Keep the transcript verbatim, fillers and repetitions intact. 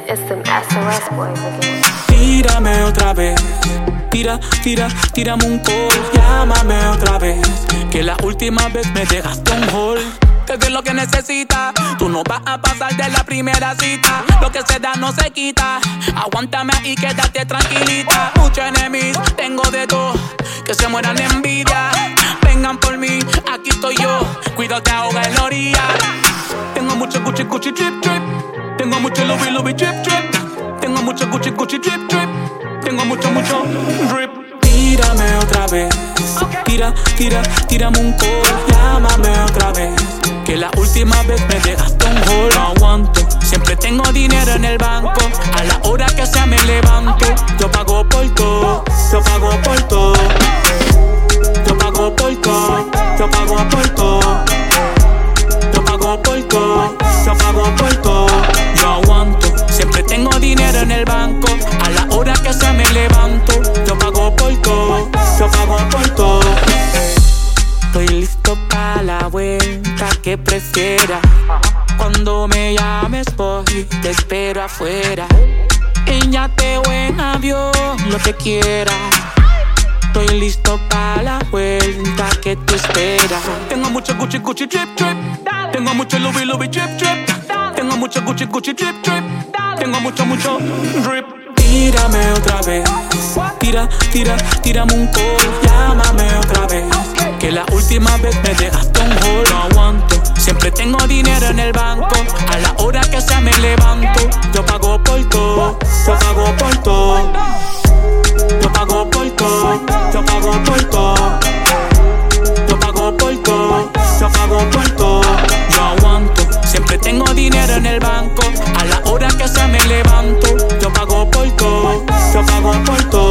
It's them S O S boys again. Tírame otra vez. Tira, tira, tírame un call. Llámame otra vez. Que la última vez me dejaste un hold. Te doy lo que necesitas. Tú no vas a pasar de la primera cita. Lo que se da no se quita. Aguántame ahí, quédate tranquilita. Muchos enemigos, tengo de todo. Que se mueran de envidia. Vengan por mí, aquí estoy yo. Cuidado, te ahoga en la orilla. Tengo mucho Gucci, Gucci, drip, drip. Tengo mucho Louis, Louis, drip, drip. Tengo mucho Gucci, Gucci, drip, drip. Tengo mucho, mucho drip. Tírame otra vez. Tira, tira, tírame un call. Llámame otra vez. Que la última vez me dejaste un hold. No aguanto, siempre tengo dinero en el banco. A la hora que sea me levanto. Yo pago por todo, yo pago por todo. Yo pago por todo, yo pago por todo. Yo pago por todo, yo pago por todo. Yo aguanto, siempre tengo dinero en el banco. A la hora que sea me levanto. Yo pago por todo, yo pago por todo. Estoy listo para la vuelta que prefiera. Cuando me llames voy, te espero afuera. En yate o en avión, lo que quieras. Estoy listo para la vuelta que tú esperas. Tengo mucho Gucci, Gucci, drip, drip. Tengo mucho Louis, Louis, drip, drip. Tengo mucho Gucci, Gucci, drip, drip. Tengo mucho, mucho drip. Tírame otra vez. Tira, tira, tírame un call. Llámame otra vez. Que la última vez me dejaste un hold. No aguanto, siempre tengo dinero en el banco. A la hora que sea me levanto. Yo pago por todo, yo pago por todo. Yo pago por todo, yo pago por todo. Yo pago por todo, yo pago por todo. Yo aguanto, siempre tengo dinero en el banco. A la hora que sea me levanto. Yo pago por todo, yo pago por todo.